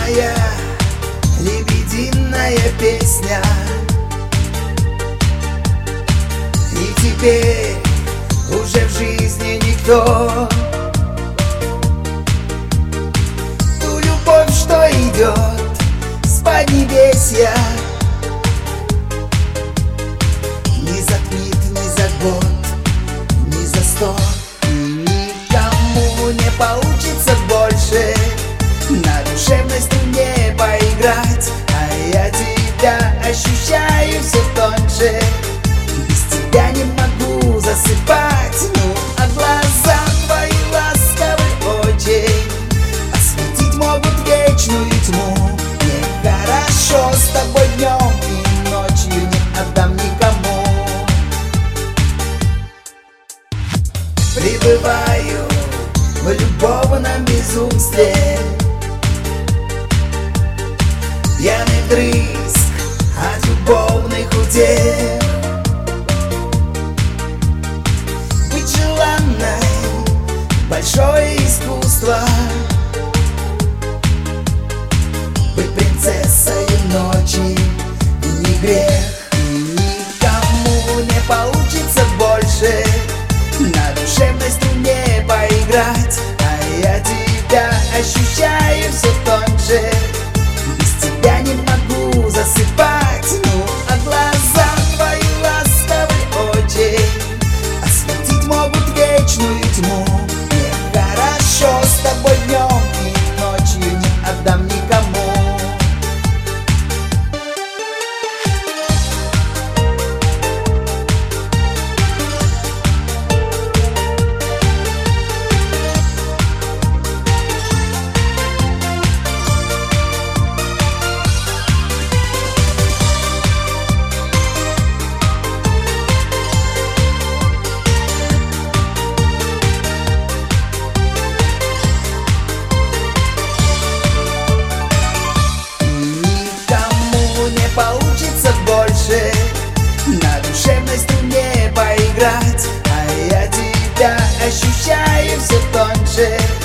моя лебединая песня. И теперь уже в жизни никто ту любовь, что идет с поднебесья, не затмит ни за год, ни за 100. И никому не получится больше на душевной струне поиграть, а я тебя ощущаю все тоньше. Без тебя не могу засыпать, ну а глаза твои ласковы очень осветить могут вечную тьму. Мне хорошо с тобой днем и ночью, не отдам никому. Пребываю в любовном безумстве, пьяный вдрызг от любовных утех. Быть желанной — большое искусство, быть принцессой ночи — и не грех. И никому не получится больше на душевной струне поиграть, а я тебя ощущаю все тоньше. Без тебя не могу засыпать, ну а глаза твои ласковы очень осветить могут вечную тьму. Мне хорошо с тобой днем и ночью, не отдам никому. Получится больше на душевной струне поиграть, а я тебя ощущаю все тоньше.